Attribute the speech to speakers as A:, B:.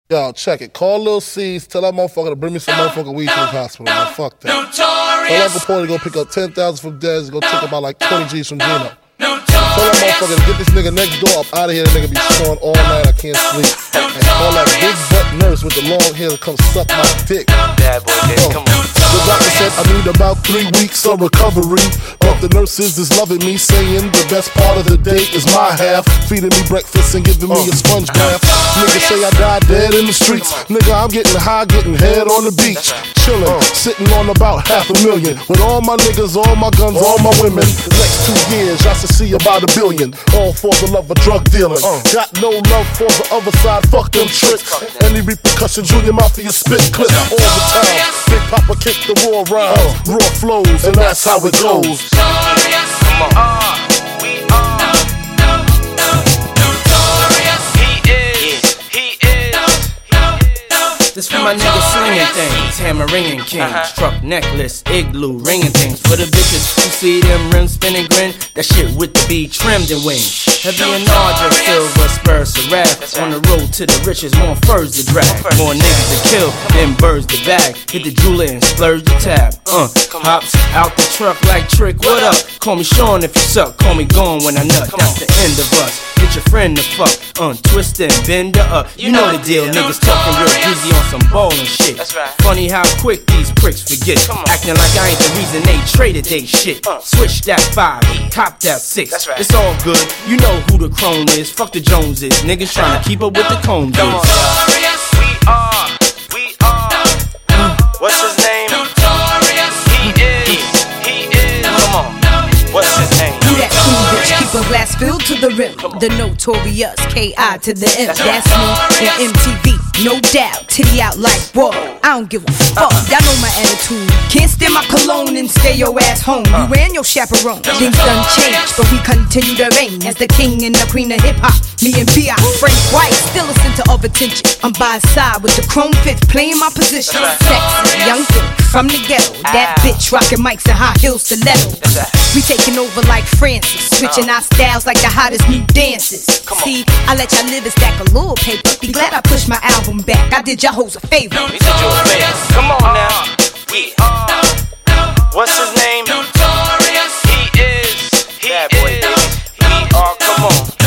A: Yo, check it. Call Lil C's. Tell that motherfucker to bring me some motherfucking weed to the hospital. Man. Fuck that. Tell Uncle Porter to go pick up 10,000 from Dez and go take about like 20 G's from Gino. Tell that motherfucker to get this nigga next door up out of here. That nigga be snoring all night. I can't sleep. And call that big butt nurse with the long hair to come suck my dick.
B: Bad boy, Dez, come on.
A: The doctor said I need about 3 weeks of recovery. But the nurses is loving me, saying the best part of the day is my half. Feeding me breakfast and giving me a sponge bath. Niggas say I died dead in the streets. Nigga, I'm getting high, getting head on the beach. Chillin', sitting on about $500,000. With all my niggas, all my guns, all my women. The next 2 years, I should see about $1 billion. All for the love of drug dealing. Got no love for the other side, fuck them tricks. Any repercussion, Junior Mafia spit clip all the time. Big Papa kick the raw rhymes, raw flows, and that's how it goes.
B: Come on. We are notorious. He is.
C: This for my niggas slinging things, hammer ringing kings, truck necklace, igloo ringing things. For the bitches who see them rims spinning grin, that shit with the B trimmed and wings. Heavy and larger, silver spurs to rap. On the road to the riches, more furs to drag, more niggas to kill than birds to bag. Hit the jeweler and splurge the tab. Hops out the truck like Trick. What up? Call me Sean if you suck. Call me gone when I nut. That's the end of us. Get your friend to fuck. Twist and bend her up. You know the deal. Niggas talking real greasy on some ballin' shit. Funny how quick these pricks forget. Acting like I ain't the reason they traded they shit. Switch that 5, cop that 6. It's all good. You know who the crone is. Fuck the Joneses. Niggas trying to keep up with the Cones.
B: We are. What's his name? He is. Come on. What's his name?
D: Who that cool bitch? Keep a glass filled to the rim. The notorious K.I. to the M. That's me on MTV, no doubt. Titty out like whoa. I don't give a fuck. Y'all know my attitude. Can't stand my cologne and stay your ass home. You and your chaperone. Things done changed, but we continue to reign as the king and the queen of hip hop. Me and B.I. Frank White, still a center of attention. I'm by his side with the chrome fifth, playing my position. Sexy young thing from the ghetto. That bitch rocking mics and high heels stiletto. We taking over like Francis, switching our styles like the hottest new dances. See, I let y'all live and stack a little paper. Be glad I pushed my album back. I did y'all hoes a favor.
B: He did you a favor. Come on now. We are. What's his name? Notorious. He is. We are. Come on.